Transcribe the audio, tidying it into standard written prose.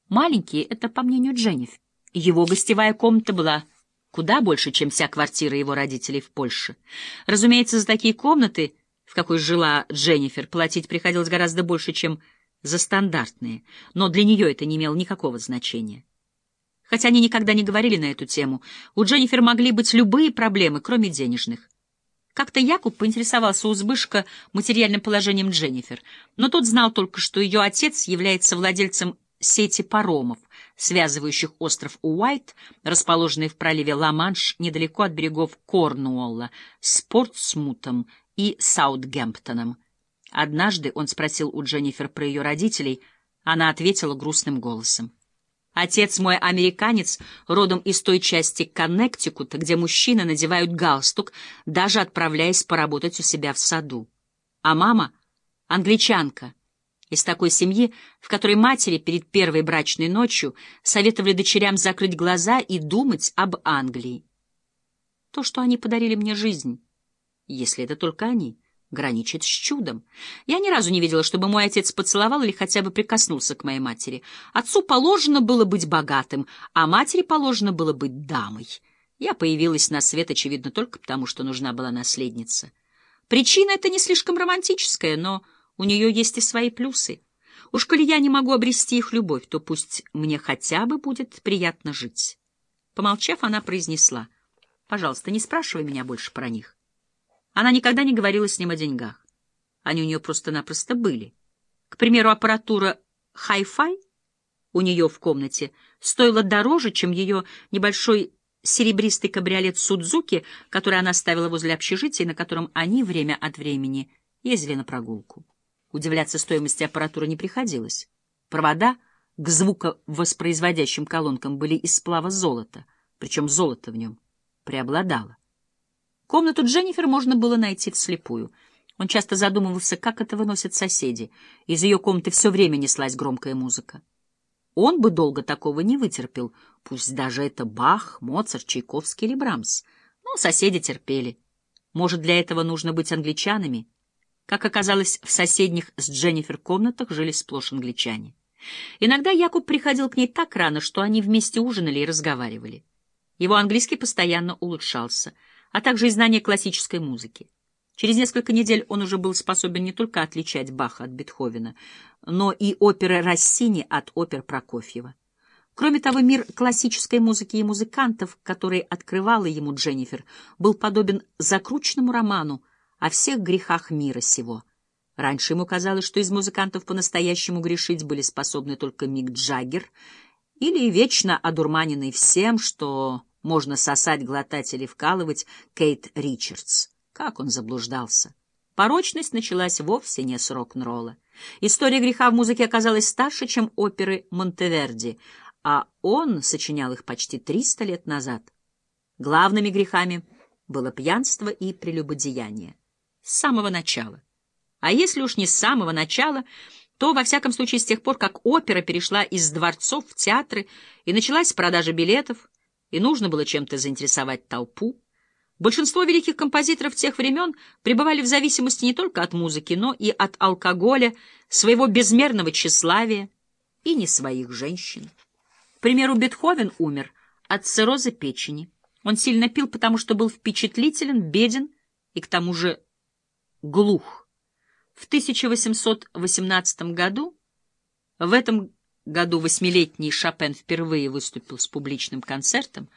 Маленький — это по мнению Дженнифер. Его гостевая комната была куда больше, чем вся квартира его родителей в Польше. Разумеется, за такие комнаты, в какой жила Дженнифер, платить приходилось гораздо больше, чем за стандартные, но для нее это не имело никакого значения. Хотя они никогда не говорили на эту тему, у Дженнифер могли быть любые проблемы, кроме денежных. Как-то Якуб поинтересовался у Збышка материальным положением Дженнифер, но тот знал только, что ее отец является владельцем сети паромов, связывающих остров Уайт, расположенный в проливе Ла-Манш недалеко от берегов Корнуолла, с Портсмутом и Саутгемптоном. Однажды он спросил у Дженнифер про ее родителей, она ответила грустным голосом: «Отец мой американец, родом из той части Коннектикута, где мужчины надевают галстук, даже отправляясь поработать у себя в саду. А мама — англичанка, из такой семьи, в которой матери перед первой брачной ночью советовали дочерям закрыть глаза и думать об Англии. То, что они подарили мне жизнь, если это только они, граничит с чудом. Я ни разу не видела, чтобы мой отец поцеловал или хотя бы прикоснулся к моей матери. Отцу положено было быть богатым, а матери положено было быть дамой. Я появилась на свет, очевидно, только потому, что нужна была наследница. Причина эта не слишком романтическая, но у нее есть и свои плюсы. Уж коли я не могу обрести их любовь, то пусть мне хотя бы будет приятно жить». Помолчав, она произнесла: «Пожалуйста, не спрашивай меня больше про них». Она никогда не говорила с ним о деньгах. Они у нее просто-напросто были. К примеру, аппаратура Hi-Fi у нее в комнате стоила дороже, чем ее небольшой серебристый кабриолет Судзуки, который она ставила возле общежития, на котором они время от времени ездили на прогулку. Удивляться стоимости аппаратуры не приходилось. Провода к звуковоспроизводящим колонкам были из сплава золота, причем золото в нем преобладало. Комнату Дженнифер можно было найти вслепую. Он часто задумывался, как это выносят соседи. Из ее комнаты все время неслась громкая музыка. Он бы долго такого не вытерпел, пусть даже это Бах, Моцарт, Чайковский или Брамс. Но соседи терпели. Может, для этого нужно быть англичанами? Как оказалось, в соседних с Дженнифер комнатах жили сплошь англичане. Иногда Якуб приходил к ней так рано, что они вместе ужинали и разговаривали. Его английский постоянно улучшался, а также и знание классической музыки. Через несколько недель он уже был способен не только отличать Баха от Бетховена, но и оперы Россини от опер Прокофьева. Кроме того, мир классической музыки и музыкантов, который открывала ему Дженнифер, был подобен закрученному роману о всех грехах мира сего. Раньше ему казалось, что из музыкантов по-настоящему грешить были способны только Мик Джаггер или вечно одурманенный всем, что можно сосать, глотать или вкалывать, Кейт Ричардс. Как он заблуждался! Порочность началась вовсе не с рок-н-ролла. История греха в музыке оказалась старше, чем оперы Монтеверди, а он сочинял их почти 300 лет назад. Главными грехами было пьянство и прелюбодеяние. С самого начала. А если уж не с самого начала, то, во всяком случае, с тех пор, как опера перешла из дворцов в театры и началась продажа билетов, и нужно было чем-то заинтересовать толпу. Большинство великих композиторов тех времен пребывали в зависимости не только от музыки, но и от алкоголя, своего безмерного тщеславия и не своих женщин. К примеру, Бетховен умер от цирроза печени. Он сильно пил, потому что был впечатлителен, беден и к тому же глух. В 1818 году, в этом году 8-летний Шопен впервые выступил с публичным концертом,